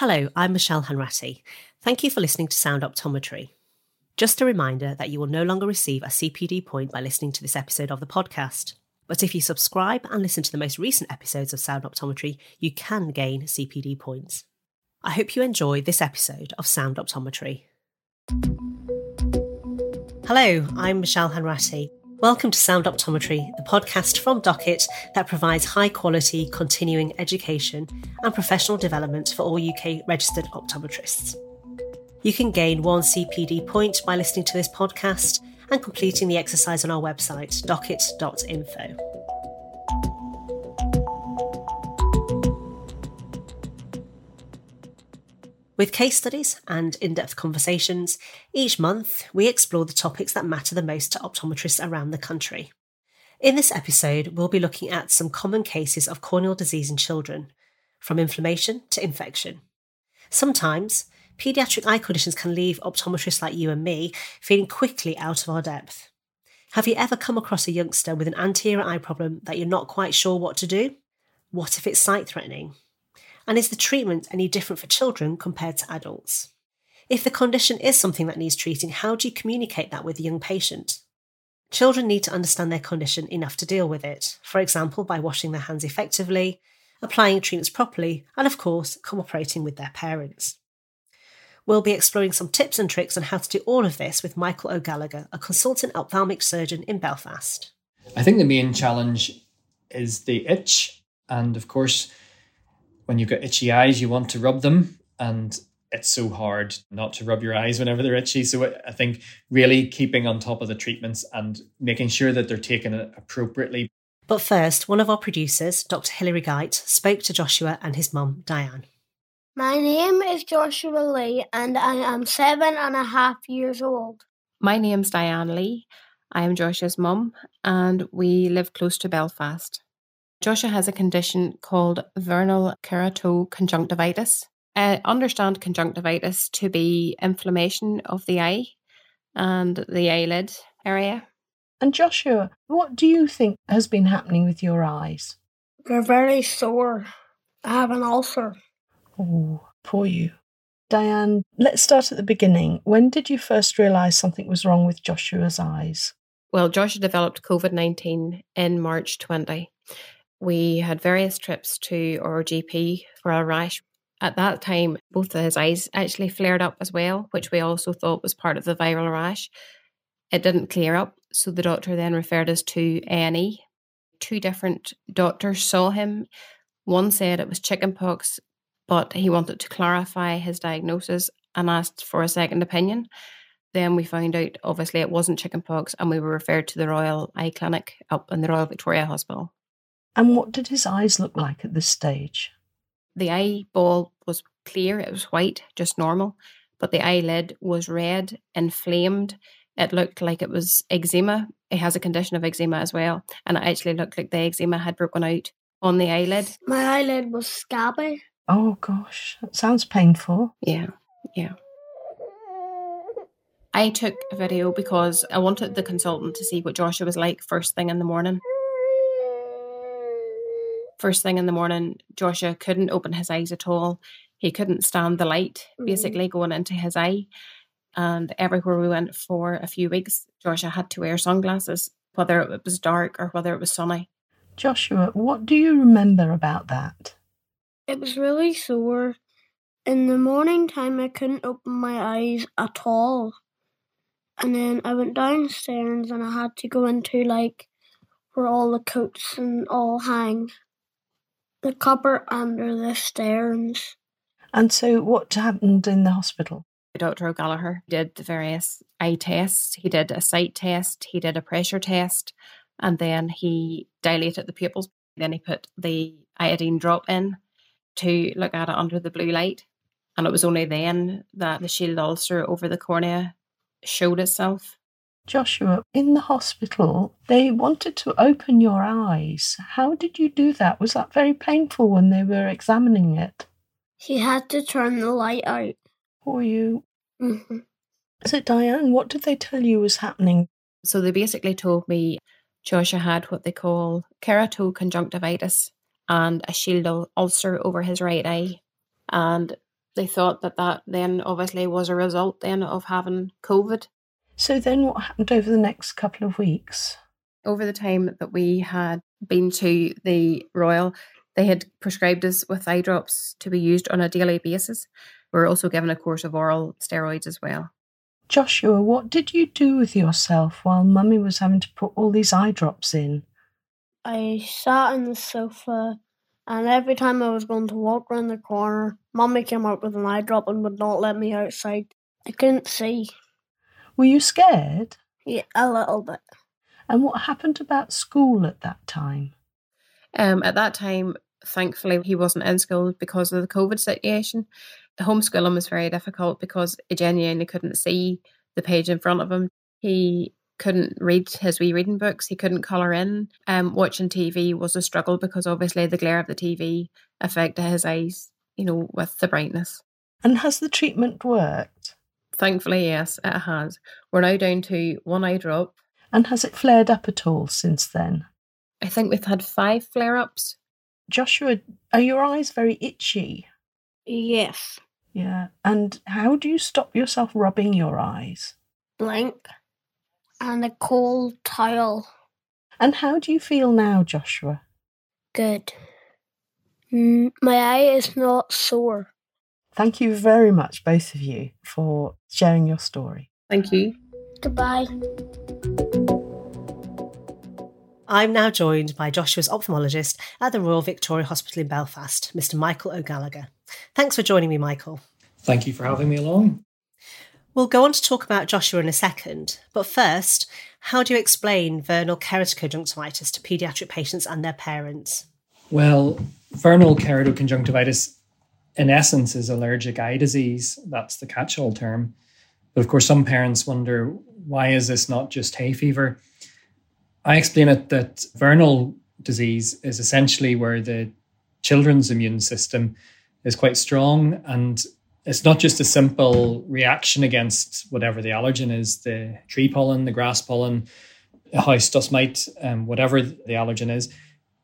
Hello, I'm Michelle Hanratty. Thank you for listening to Sound Optometry. Just a reminder that you will no longer receive a CPD point by listening to this episode of the podcast. But if you subscribe and listen to the most recent episodes of Sound Optometry, you can gain CPD points. I hope you enjoy this episode of Sound Optometry. Hello, I'm Michelle Hanratty. Welcome to Sound Optometry, the podcast from Docket that provides high-quality continuing education and professional development for all UK registered optometrists. You can gain 1 CPD point by listening to this podcast and completing the exercise on our website, docket.info. With case studies and in-depth conversations, each month we explore the topics that matter the most to optometrists around the country. In this episode, we'll be looking at some common cases of corneal disease in children, from inflammation to infection. Sometimes, paediatric eye conditions can leave optometrists like you and me feeling quickly out of our depth. Have you ever come across a youngster with an anterior eye problem that you're not quite sure what to do? What if it's sight-threatening? And is the treatment any different for children compared to adults? If the condition is something that needs treating, how do you communicate that with a young patient? Children need to understand their condition enough to deal with it, for example, by washing their hands effectively, applying treatments properly, and of course, cooperating with their parents. We'll be exploring some tips and tricks on how to do all of this with Michael O'Gallagher, a consultant ophthalmic surgeon in Belfast. I think the main challenge is the itch, and of course, when you've got itchy eyes, you want to rub them, and it's so hard not to rub your eyes whenever they're itchy. So I think really keeping on top of the treatments and making sure that they're taken appropriately. But first, one of our producers, Dr. Hilary Geit, spoke to Joshua and his mum, Diane. My name is Joshua Lee and I am 7.5 years old. My name's Diane Lee. I am Joshua's mum and we live close to Belfast. Joshua has a condition called vernal keratoconjunctivitis. I understand conjunctivitis to be inflammation of the eye and the eyelid area. And Joshua, what do you think has been happening with your eyes? They're very sore. I have an ulcer. Oh, poor you. Diane, let's start at the beginning. When did you first realise something was wrong with Joshua's eyes? Well, Joshua developed COVID-19 in March 20. We had various trips to our GP for a rash. At that time, both of his eyes actually flared up as well, which we also thought was part of the viral rash. It didn't clear up, so the doctor then referred us to A&E. 2 different doctors saw him. One said it was chickenpox, but he wanted to clarify his diagnosis and asked for a second opinion. Then we found out, obviously, it wasn't chickenpox, and we were referred to the Royal Eye Clinic up in the Royal Victoria Hospital. And what did his eyes look like at this stage? The eyeball was clear, it was white, just normal, but the eyelid was red, inflamed. It looked like it was eczema. He has a condition of eczema as well, and it actually looked like the eczema had broken out on the eyelid. My eyelid was scabby. Oh gosh, that sounds painful. Yeah. I took a video because I wanted the consultant to see what Joshua was like first thing in the morning. First thing in the morning, Joshua couldn't open his eyes at all. He couldn't stand the light, basically, going into his eye. And everywhere we went for a few weeks, Joshua had to wear sunglasses, whether it was dark or whether it was sunny. Joshua, what do you remember about that? It was really sore. In the morning time, I couldn't open my eyes at all. And then I went downstairs and I had to go into, where all the coats and all hang. The cupboard under the stairs. And so what happened in the hospital? Dr. O'Gallagher did the various eye tests. He did a sight test, he did a pressure test, and then he dilated the pupils. Then he put the iodine drop in to look at it under the blue light. And it was only then that the shield ulcer over the cornea showed itself. Joshua, in the hospital, they wanted to open your eyes. How did you do that? Was that very painful when they were examining it? He had to turn the light out. For you? Mm-hmm. So, Diane, what did they tell you was happening? So they basically told me Joshua had what they call keratoconjunctivitis and a shield ulcer over his right eye. And They thought that then obviously was a result then of having COVID. So then what happened over the next couple of weeks? Over the time that we had been to the Royal, they had prescribed us with eye drops to be used on a daily basis. We were also given a course of oral steroids as well. Joshua, what did you do with yourself while Mummy was having to put all these eye drops in? I sat on the sofa, and every time I was going to walk around the corner, Mummy came out with an eye drop and would not let me outside. I couldn't see. Were you scared? Yeah, a little bit. And what happened about school at that time? At that time, thankfully, he wasn't in school because of the COVID situation. Homeschooling was very difficult because he genuinely couldn't see the page in front of him. He couldn't read his wee reading books. He couldn't colour in. Watching TV was a struggle because obviously the glare of the TV affected his eyes, with the brightness. And has the treatment worked? Thankfully, yes, it has. We're now down to one eye drop. And has it flared up at all since then? I think we've had 5 flare-ups. Joshua, are your eyes very itchy? Yes. Yeah. And how do you stop yourself rubbing your eyes? Blink and a cold towel. And how do you feel now, Joshua? Good. My eye is not sore. Thank you very much, both of you, for sharing your story. Thank you. Goodbye. I'm now joined by Joshua's ophthalmologist at the Royal Victoria Hospital in Belfast, Mr. Michael O'Gallagher. Thanks for joining me, Michael. Thank you for having me along. We'll go on to talk about Joshua in a second, but first, how do you explain vernal keratoconjunctivitis to paediatric patients and their parents? Well, vernal keratoconjunctivitis, in essence, is allergic eye disease. That's the catch-all term. But of course, some parents wonder, why is this not just hay fever? I explain it that vernal disease is essentially where the children's immune system is quite strong, and it's not just a simple reaction against whatever the allergen is, the tree pollen, the grass pollen, house dust mite, whatever the allergen is.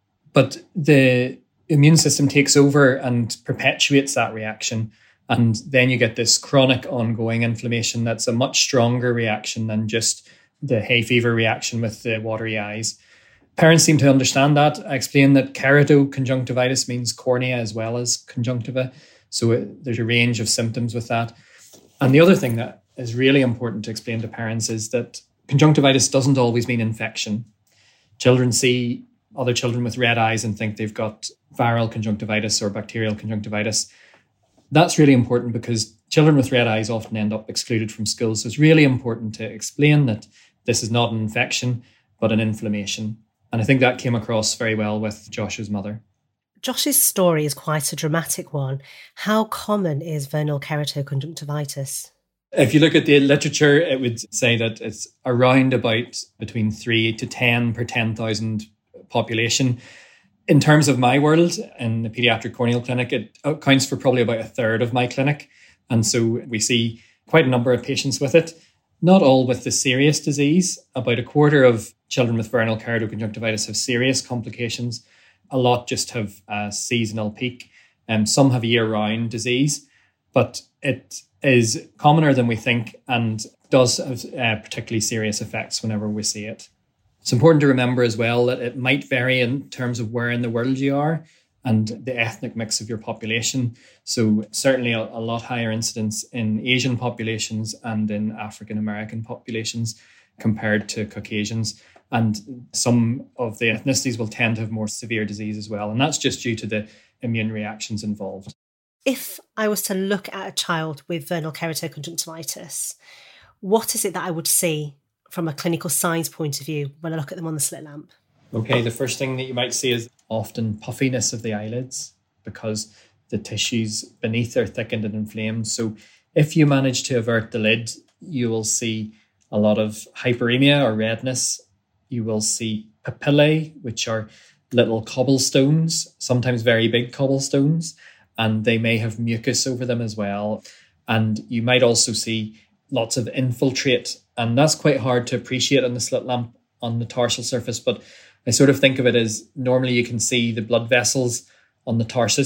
But the immune system takes over and perpetuates that reaction. And then you get this chronic ongoing inflammation that's a much stronger reaction than just the hay fever reaction with the watery eyes. Parents seem to understand that. I explain that keratoconjunctivitis means cornea as well as conjunctiva. So there's a range of symptoms with that. And the other thing that is really important to explain to parents is that conjunctivitis doesn't always mean infection. Children see other children with red eyes and think they've got viral conjunctivitis or bacterial conjunctivitis. That's really important because children with red eyes often end up excluded from school. So it's really important to explain that this is not an infection, but an inflammation. And I think that came across very well with Josh's mother. Josh's story is quite a dramatic one. How common is vernal keratoconjunctivitis? If you look at the literature, it would say that it's around about between 3 to 10 per 10,000 population. In terms of my world, in the paediatric corneal clinic, it accounts for probably about a third of my clinic. And so we see quite a number of patients with it, not all with the serious disease. About a quarter of children with vernal keratoconjunctivitis have serious complications. A lot just have a seasonal peak. Some have year-round disease, but it is commoner than we think and does have particularly serious effects whenever we see it. It's important to remember as well that it might vary in terms of where in the world you are and the ethnic mix of your population. So certainly a lot higher incidence in Asian populations and in African American populations compared to Caucasians. And some of the ethnicities will tend to have more severe disease as well. And that's just due to the immune reactions involved. If I was to look at a child with vernal keratoconjunctivitis, what is it that I would see from a clinical signs point of view when I look at them on the slit lamp? Okay, the first thing that you might see is often puffiness of the eyelids because the tissues beneath are thickened and inflamed. So if you manage to avert the lid, you will see a lot of hyperemia or redness. You will see papillae, which are little cobblestones, sometimes very big cobblestones, and they may have mucus over them as well. And you might also see lots of infiltrate, and that's quite hard to appreciate on the slit lamp on the tarsal surface, but I sort of think of it as normally you can see the blood vessels on the tarsus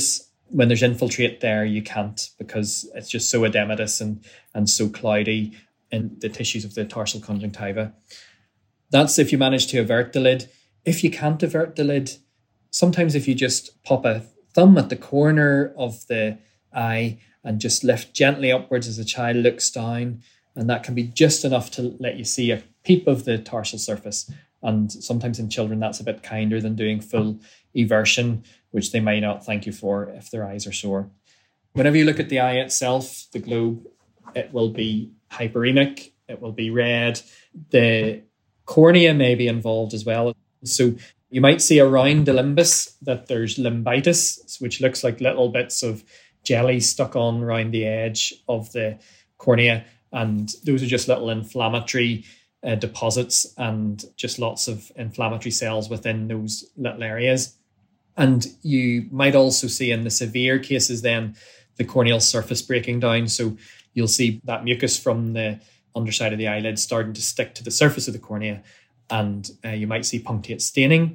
When there's infiltrate there, you can't, because it's just so edematous and so cloudy in the tissues of the tarsal conjunctiva. That's if you manage to avert the lid. If you can't avert the lid, sometimes if you just pop a thumb at the corner of the eye and just lift gently upwards as the child looks down, and that can be just enough to let you see a peep of the tarsal surface. And sometimes in children, that's a bit kinder than doing full eversion, which they may not thank you for if their eyes are sore. Whenever you look at the eye itself, the globe, it will be hyperemic, it will be red. The cornea may be involved as well. So you might see around the limbus that there's limbitis, which looks like little bits of jelly stuck on around the edge of the cornea. And those are just little inflammatory deposits and just lots of inflammatory cells within those little areas. And you might also see in the severe cases then the corneal surface breaking down. So you'll see that mucus from the underside of the eyelid starting to stick to the surface of the cornea. And you might see punctate staining.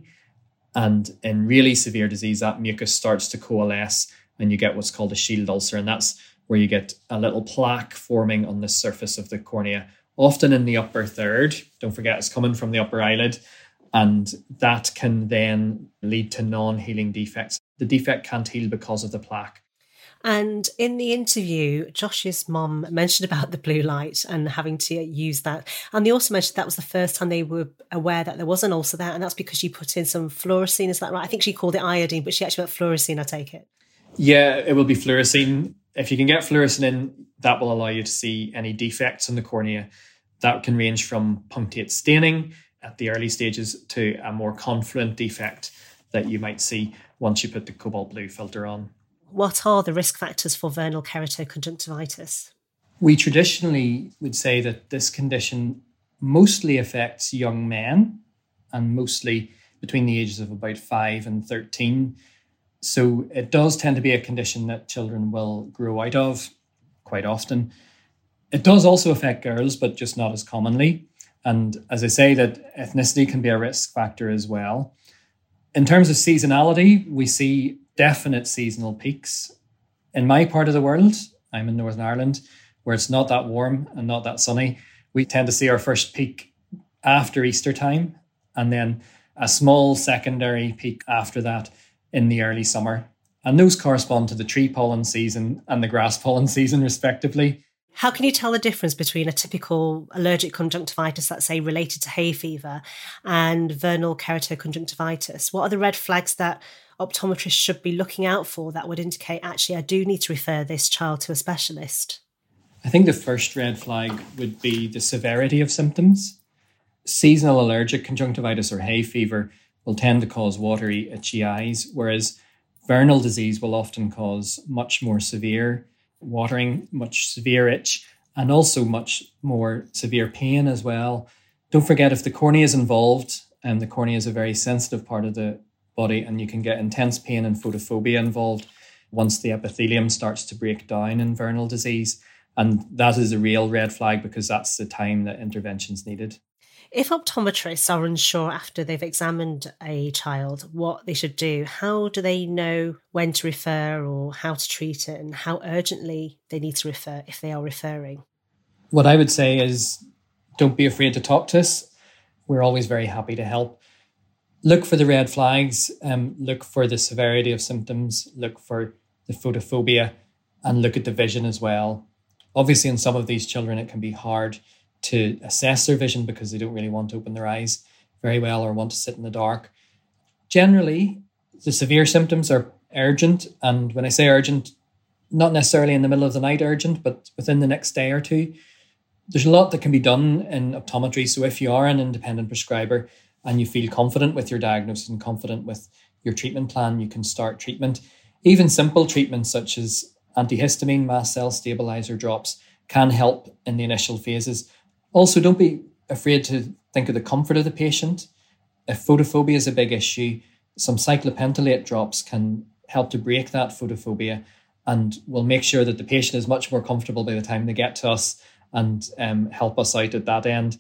And in really severe disease, that mucus starts to coalesce and you get what's called a shield ulcer. And that's where you get a little plaque forming on the surface of the cornea, often in the upper third. Don't forget, it's coming from the upper eyelid. And that can then lead to non-healing defects. The defect can't heal because of the plaque. And in the interview, Josh's mum mentioned about the blue light and having to use that. And they also mentioned that was the first time they were aware that there was an ulcer there. And that's because you put in some fluorescein. Is that right? I think she called it iodine, but she actually meant fluorescein, I take it. Yeah, it will be fluorescein. If you can get fluorescein in, that will allow you to see any defects in the cornea. That can range from punctate staining at the early stages to a more confluent defect that you might see once you put the cobalt blue filter on. What are the risk factors for vernal keratoconjunctivitis? We traditionally would say that this condition mostly affects young men and mostly between the ages of about 5 and 13. So it does tend to be a condition that children will grow out of quite often. It does also affect girls, but just not as commonly. And as I say, that ethnicity can be a risk factor as well. In terms of seasonality, we see definite seasonal peaks. In my part of the world, I'm in Northern Ireland, where it's not that warm and not that sunny. We tend to see our first peak after Easter time, and then a small secondary peak after that in the early summer. And those correspond to the tree pollen season and the grass pollen season, respectively. How can you tell the difference between a typical allergic conjunctivitis, that's say related to hay fever, and vernal keratoconjunctivitis? What are the red flags that optometrists should be looking out for that would indicate, actually, I do need to refer this child to a specialist? I think the first red flag would be the severity of symptoms. Seasonal allergic conjunctivitis or hay fever will tend to cause watery, itchy eyes, whereas vernal disease will often cause much more severe watering, much severe itch, and also much more severe pain as well. Don't forget, if the cornea is involved, and the cornea is a very sensitive part of the body, and you can get intense pain and photophobia involved once the epithelium starts to break down in vernal disease. And that is a real red flag because that's the time that intervention's needed. If optometrists are unsure after they've examined a child what they should do, how do they know when to refer or how to treat it and how urgently they need to refer if they are referring? What I would say is don't be afraid to talk to us. We're always very happy to help. Look for the red flags, look for the severity of symptoms, look for the photophobia, and look at the vision as well. Obviously, in some of these children, it can be hard to assess their vision because they don't really want to open their eyes very well or want to sit in the dark. Generally, the severe symptoms are urgent. And when I say urgent, not necessarily in the middle of the night urgent, but within the next day or two. There's a lot that can be done in optometry. So if you are an independent prescriber and you feel confident with your diagnosis and confident with your treatment plan, you can start treatment. Even simple treatments such as antihistamine, mast cell stabilizer drops can help in the initial phases. Also, don't be afraid to think of the comfort of the patient. If photophobia is a big issue, some cyclopentolate drops can help to break that photophobia and will make sure that the patient is much more comfortable by the time they get to us and help us out at that end.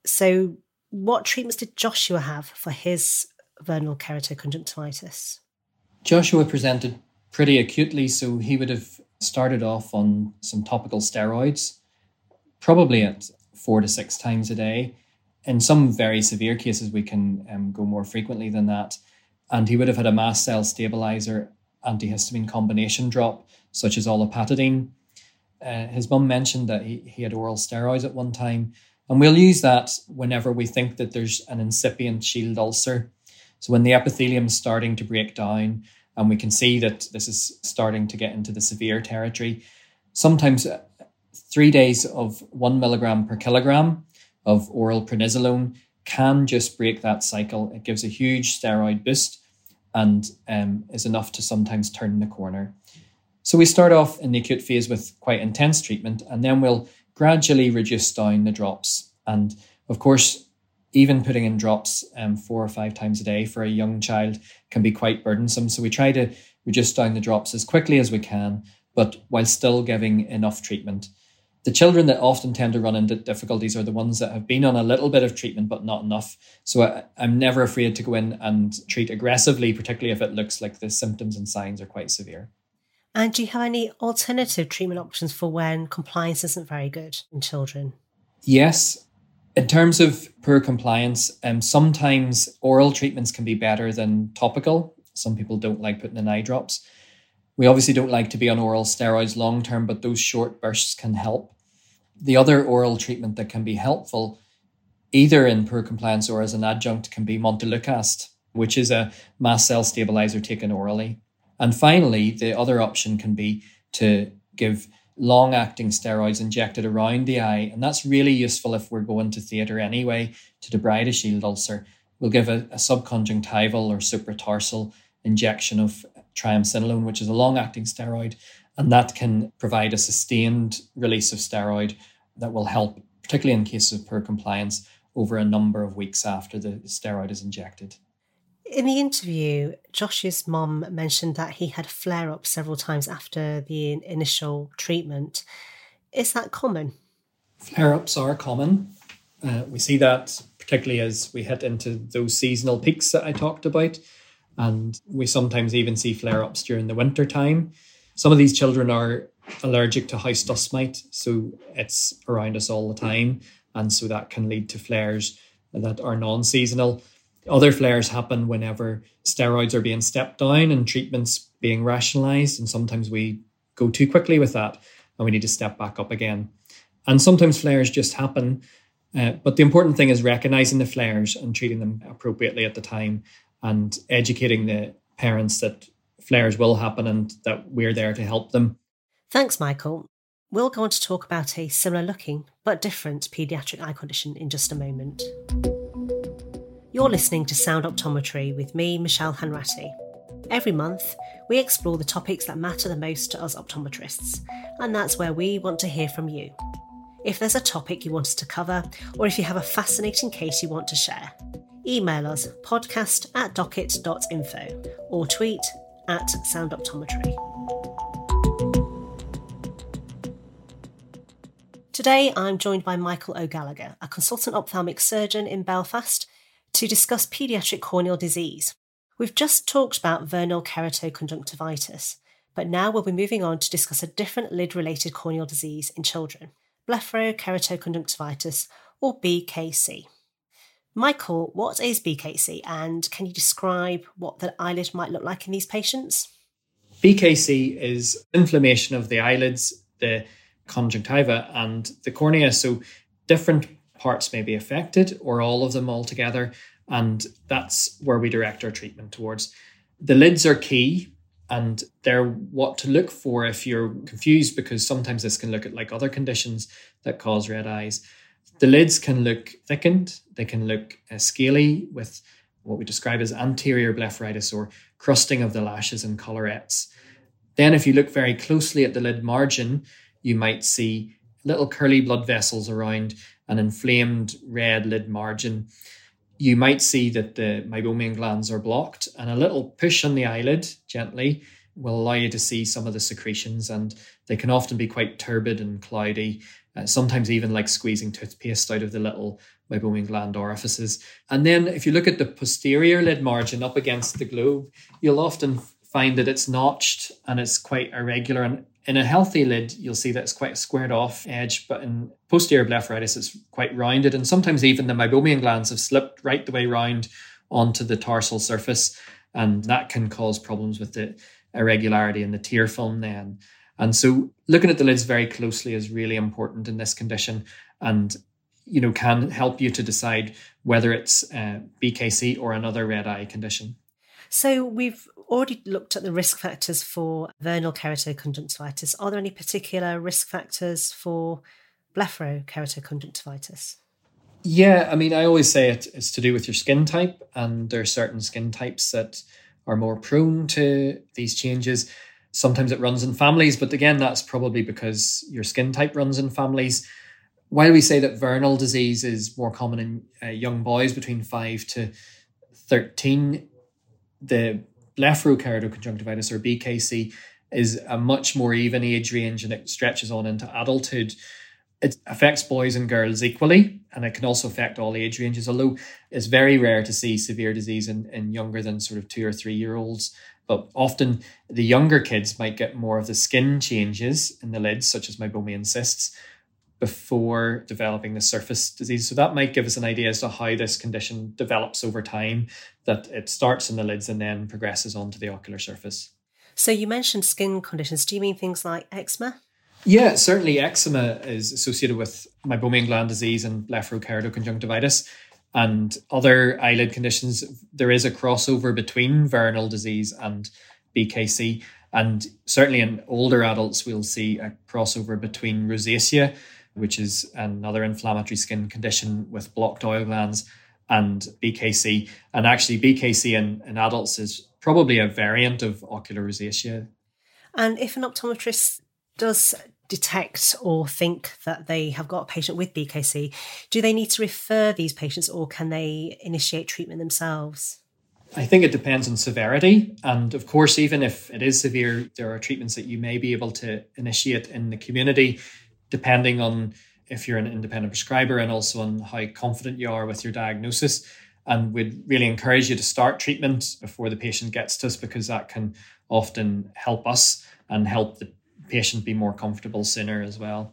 So what treatments did Joshua have for his vernal keratoconjunctivitis? Joshua presented pretty acutely, so he would have started off on some topical steroids, probably at 4 to 6 times a day. In some very severe cases, we can go more frequently than that. And he would have had a mast cell stabilizer antihistamine combination drop, such as olopatadine. His mum mentioned that he had oral steroids at one time, and we'll use that whenever we think that there's an incipient shield ulcer. So when the epithelium is starting to break down and we can see that this is starting to get into the severe territory, sometimes 3 days of 1 milligram per kilogram of oral prednisolone can just break that cycle. It gives a huge steroid boost and is enough to sometimes turn the corner. So we start off in the acute phase with quite intense treatment, and then we'll gradually reduce down the drops. And of course, even putting in drops 4 or 5 times a day for a young child can be quite burdensome. So we try to reduce down the drops as quickly as we can, but while still giving enough treatment. The children that often tend to run into difficulties are the ones that have been on a little bit of treatment, but not enough. So I'm never afraid to go in and treat aggressively, particularly if it looks like the symptoms and signs are quite severe. And do you have any alternative treatment options for when compliance isn't very good in children? Yes. In terms of poor compliance, sometimes oral treatments can be better than topical. Some people don't like putting in eye drops. We obviously don't like to be on oral steroids long term, but those short bursts can help. The other oral treatment that can be helpful, either in poor compliance or as an adjunct, can be montelukast, which is a mast cell stabilizer taken orally. And finally, the other option can be to give long-acting steroids injected around the eye. And that's really useful if we're going to theatre anyway to debride a shield ulcer. We'll give a subconjunctival or supratarsal injection of triamcinolone, which is a long-acting steroid, and that can provide a sustained release of steroid that will help, particularly in cases of poor compliance, over a number of weeks after the steroid is injected. In the interview, Josh's mum mentioned that he had flare-ups several times after the initial treatment. Is that common? Flare-ups are common. We see that particularly as we hit into those seasonal peaks that I talked about. And we sometimes even see flare-ups during the winter time. Some of these children are allergic to house dust mite, so it's around us all the time. And so that can lead to flares that are non-seasonal. Other flares happen whenever steroids are being stepped down and treatments being rationalised. And sometimes we go too quickly with that and we need to step back up again. And sometimes flares just happen. But the important thing is recognising the flares and treating them appropriately at the time, and educating the parents that flares will happen and that we're there to help them. Thanks, Michael. We'll go on to talk about a similar looking but different paediatric eye condition in just a moment. You're listening to Sound Optometry with me, Michelle Hanratty. Every month, we explore the topics that matter the most to us optometrists, and that's where we want to hear from you. If there's a topic you want us to cover, or if you have a fascinating case you want to share, email us podcast@docket.info or tweet @soundoptometry. Today, I'm joined by Michael O'Gallagher, a consultant ophthalmic surgeon in Belfast, to discuss paediatric corneal disease. We've just talked about vernal keratoconjunctivitis, but now we'll be moving on to discuss a different lid-related corneal disease in children, blepharokeratoconjunctivitis, or BKC. Michael, what is BKC, and can you describe what the eyelid might look like in these patients? BKC is inflammation of the eyelids, the conjunctiva and the cornea. So different parts may be affected or all of them altogether. And that's where we direct our treatment towards. The lids are key, and they're what to look for if you're confused, because sometimes this can look at like other conditions that cause red eyes. The lids can look thickened, they can look scaly with what we describe as anterior blepharitis or crusting of the lashes and collarettes. Then if you look very closely at the lid margin, you might see little curly blood vessels around an inflamed red lid margin. You might see that the meibomian glands are blocked, and a little push on the eyelid gently will allow you to see some of the secretions, and they can often be quite turbid and cloudy, sometimes even like squeezing toothpaste out of the little meibomian gland orifices. And then if you look at the posterior lid margin up against the globe, you'll often find that it's notched and it's quite irregular. And in a healthy lid, you'll see that it's quite a squared off edge, but in posterior blepharitis, it's quite rounded. And sometimes even the meibomian glands have slipped right the way round onto the tarsal surface. And that can cause problems with the irregularity in the tear film then. And so looking at the lids very closely is really important in this condition, and can help you to decide whether it's BKC or another red eye condition. So we've already looked at the risk factors for vernal keratoconjunctivitis. Are there any particular risk factors for blepharokeratoconjunctivitis? Yeah, I always say it's to do with your skin type, and there are certain skin types that are more prone to these changes. Sometimes it runs in families, but again, that's probably because your skin type runs in families. While we say that vernal disease is more common in young boys between 5 to 13, the blepharokeratoconjunctivitis, or BKC, is a much more even age range, and it stretches on into adulthood. It affects boys and girls equally, and it can also affect all age ranges, although it's very rare to see severe disease in younger than sort of 2 or 3 year olds. But often the younger kids might get more of the skin changes in the lids, such as meibomian cysts, before developing the surface disease. So that might give us an idea as to how this condition develops over time, that it starts in the lids and then progresses onto the ocular surface. So you mentioned skin conditions. Do you mean things like eczema? Yeah, certainly eczema is associated with meibomian gland disease and blepharokeratoconjunctivitis. And other eyelid conditions, there is a crossover between vernal disease and BKC. And certainly in older adults, we'll see a crossover between rosacea, which is another inflammatory skin condition with blocked oil glands, and BKC. And actually BKC in adults is probably a variant of ocular rosacea. And if an optometrist does detect or think that they have got a patient with BKC, do they need to refer these patients, or can they initiate treatment themselves? I think it depends on severity. And of course, even if it is severe, there are treatments that you may be able to initiate in the community, depending on if you're an independent prescriber and also on how confident you are with your diagnosis. And we'd really encourage you to start treatment before the patient gets to us, because that can often help us and help the patient be more comfortable sooner as well.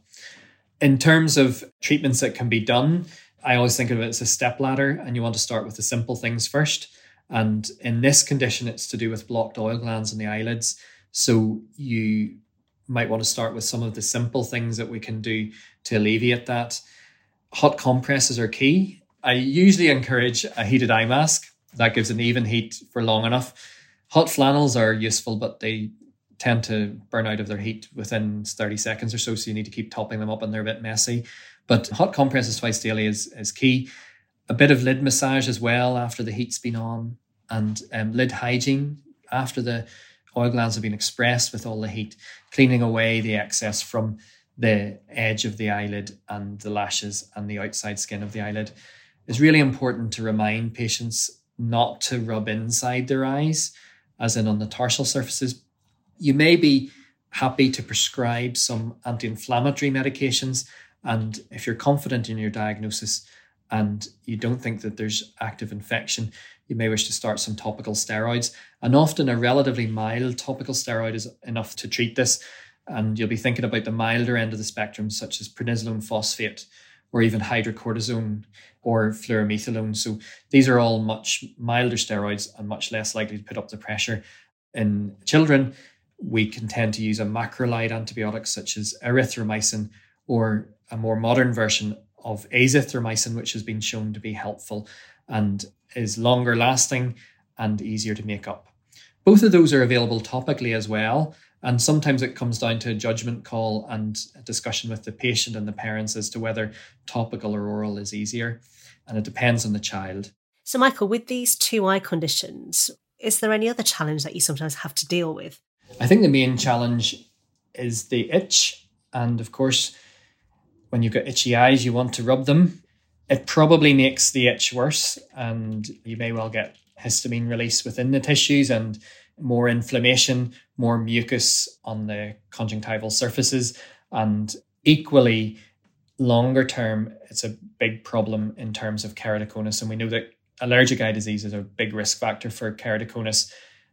In terms of treatments that can be done, I always think of it as a step ladder, and you want to start with the simple things first. And in this condition, it's to do with blocked oil glands in the eyelids. So you might want to start with some of the simple things that we can do to alleviate that. Hot compresses are key. I usually encourage a heated eye mask. That gives an even heat for long enough. Hot flannels are useful, but they tend to burn out of their heat within 30 seconds or so you need to keep topping them up, and they're a bit messy. But hot compresses twice daily is key. A bit of lid massage as well after the heat's been on, and lid hygiene after the oil glands have been expressed with all the heat, cleaning away the excess from the edge of the eyelid and the lashes and the outside skin of the eyelid. It's really important to remind patients not to rub inside their eyes, as in on the tarsal surfaces. You may be happy to prescribe some anti-inflammatory medications, and if you're confident in your diagnosis and you don't think that there's active infection, you may wish to start some topical steroids. And often a relatively mild topical steroid is enough to treat this, and you'll be thinking about the milder end of the spectrum, such as prednisolone phosphate or even hydrocortisone or fluorometholone. So these are all much milder steroids and much less likely to put up the pressure. In children, we can tend to use a macrolide antibiotic such as erythromycin, or a more modern version of azithromycin, which has been shown to be helpful and is longer lasting and easier to make up. Both of those are available topically as well. And sometimes it comes down to a judgment call and a discussion with the patient and the parents as to whether topical or oral is easier. And it depends on the child. So, Michael, with these two eye conditions, is there any other challenge that you sometimes have to deal with? I think the main challenge is the itch. And of course, when you've got itchy eyes, you want to rub them. It probably makes the itch worse, and you may well get histamine release within the tissues and more inflammation, more mucus on the conjunctival surfaces. And equally, longer term, it's a big problem in terms of keratoconus. And we know that allergic eye disease is a big risk factor for keratoconus.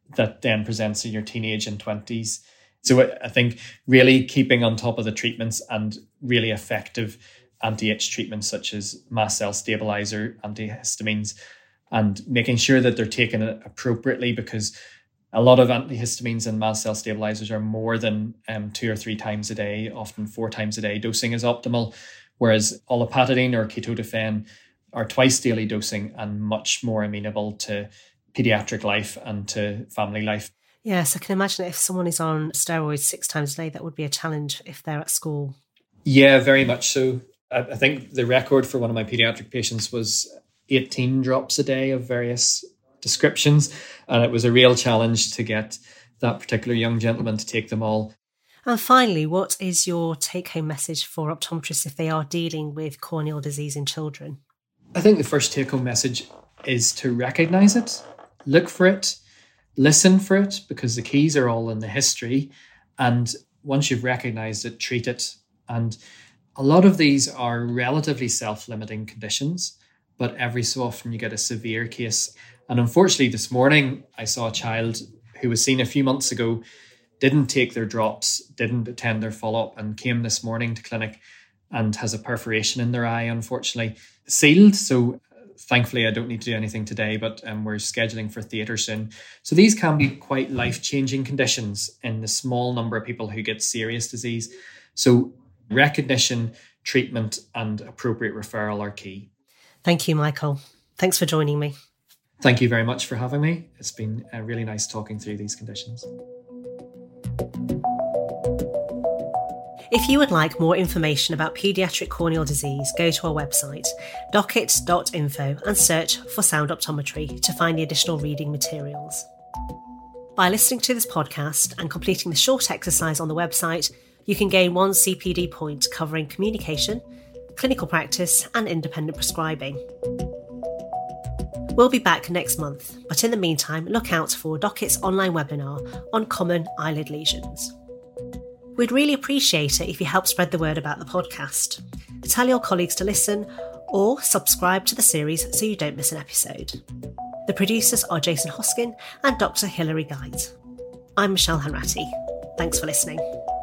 that then presents in your teenage and 20s. So I think really keeping on top of the treatments and really effective anti-itch treatments such as mast cell stabilizer, antihistamines, and making sure that they're taken appropriately, because a lot of antihistamines and mast cell stabilizers are more than 2 or 3 times a day, often 4 times a day. Dosing is optimal, whereas olopatadine or ketotifen are twice daily dosing and much more amenable to pediatric life and to family life. Yes, I can imagine if someone is on steroids 6 times a day, that would be a challenge if they're at school. Yeah, very much so. I think the record for one of my pediatric patients was 18 drops a day of various descriptions, and it was a real challenge to get that particular young gentleman to take them all. And finally, what is your take-home message for optometrists if they are dealing with corneal disease in children? I think the first take-home message is to recognise it, look for it, listen for it, because the keys are all in the history. And once you've recognised it, treat it. And a lot of these are relatively self-limiting conditions, but every so often you get a severe case. And unfortunately, this morning, I saw a child who was seen a few months ago, didn't take their drops, didn't attend their follow-up, and came this morning to clinic and has a perforation in their eye, unfortunately, sealed. So thankfully, I don't need to do anything today, but we're scheduling for theatre soon. So these can be quite life-changing conditions in the small number of people who get serious disease. So recognition, treatment, and appropriate referral are key. Thank you, Michael. Thanks for joining me. Thank you very much for having me. It's been really nice talking through these conditions. If you would like more information about paediatric corneal disease, go to our website, docket.info, and search for Sound Optometry to find the additional reading materials. By listening to this podcast and completing the short exercise on the website, you can gain 1 CPD point covering communication, clinical practice, and independent prescribing. We'll be back next month, but in the meantime, look out for Docket's online webinar on common eyelid lesions. We'd really appreciate it if you help spread the word about the podcast. Tell your colleagues to listen or subscribe to the series so you don't miss an episode. The producers are Jason Hoskin and Dr. Hilary Guide. I'm Michelle Hanratty. Thanks for listening.